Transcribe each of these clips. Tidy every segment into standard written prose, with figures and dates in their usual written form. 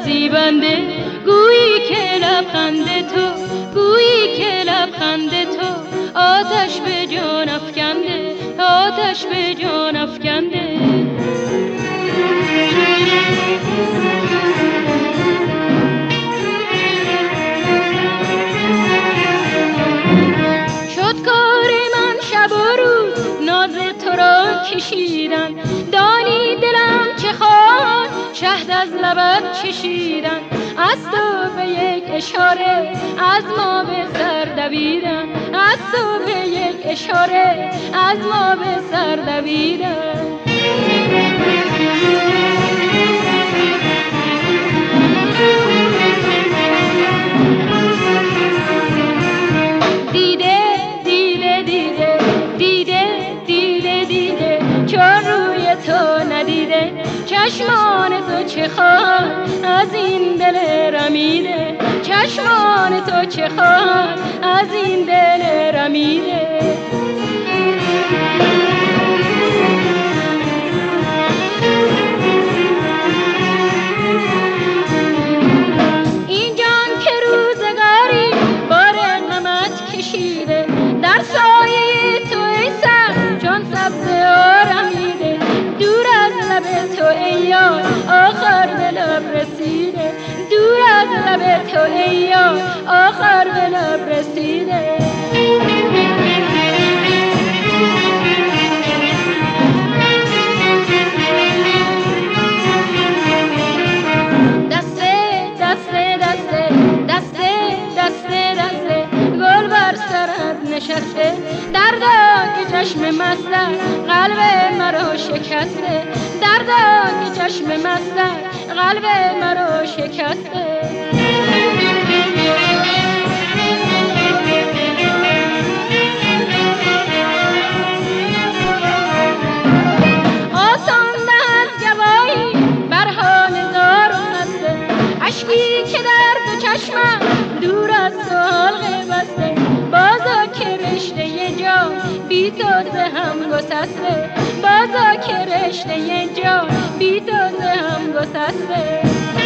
زیبنده، گویی که لبخند تو، گویی که لبخند تو آتش به جان افکنده، آتش به جان افکنده. شد کار من شب و روز ناز تو را کشیدن، دانی دلم چه خواهد شهد از لبت چشیدن، از تو به یک اشاره از ما به سر دویدن، از تو به یک اشاره از ما به سر دویدن. دیده دیده دیده دیده دیده دیده چون روی تو ندیده، چشمان تو چه خواهد از این دل رمیده، چشمان تو چه خواهد از این دل رمیده. این جان که روزگاری بار غمت کشیده، در سایه تو ای سر چون سبزه آرمیده، دور از لب تو ای یار آخر به لب رسیده، دور از لب تو ای یار آخر به لب رسیده. دسته دسته دسته دسته دسته دسته گل بر سرت نشسته، دردا که چشم مستت قلب مرا شکسته، دردا که چشم مستت قلب مرا شکسته. آسان دهد جوایی بر حال زار و خسته، اشکی که در دو چشمم دور از تو حلقه بسته، بازا که رشته جان بی تو ز هم گسسته، بازا که رشته جان بی تو ز هم گسسته.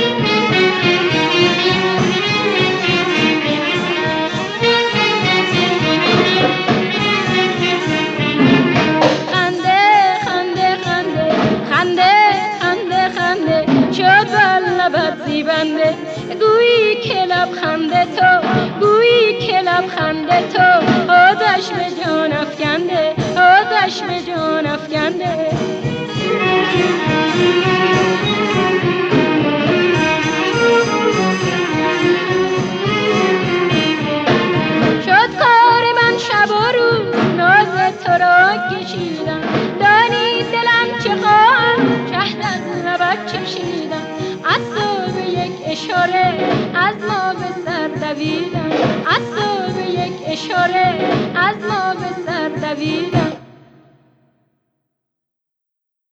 شد بر لبت زیبنده، گویی که لبخند تو، گویی که لبخند تو آتش به جان افکنده، آتش به جان افکنده. شد کار من شب و روز ناز تو را کشیدن، دانی دلم چه خواهد شهد از لبت چشیدن، از تو به یک اشاره از ما به سر دویدن، از تو به یک اشاره از ما به سر دویدن.